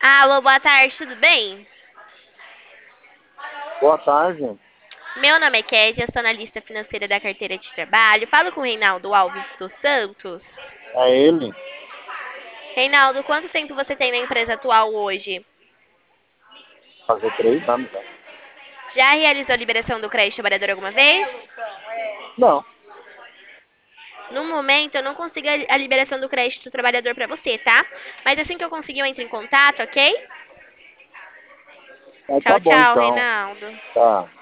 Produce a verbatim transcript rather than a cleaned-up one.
Alô, boa tarde, tudo bem? Boa tarde. Meu nome é Kézia, sou analista financeira da carteira de trabalho. Falo com o Reinaldo Alves dos Santos. É ele? Reinaldo, quanto tempo você tem na empresa atual hoje? Fazer três anos já. Já realizou a liberação do crédito trabalhador alguma vez? Não. No momento, eu não consigo a a liberação do crédito trabalhador para você, tá? Mas assim que eu conseguir, eu entro em contato, ok? É, Tchau, tá bom tchau, então. Reinaldo. Tá.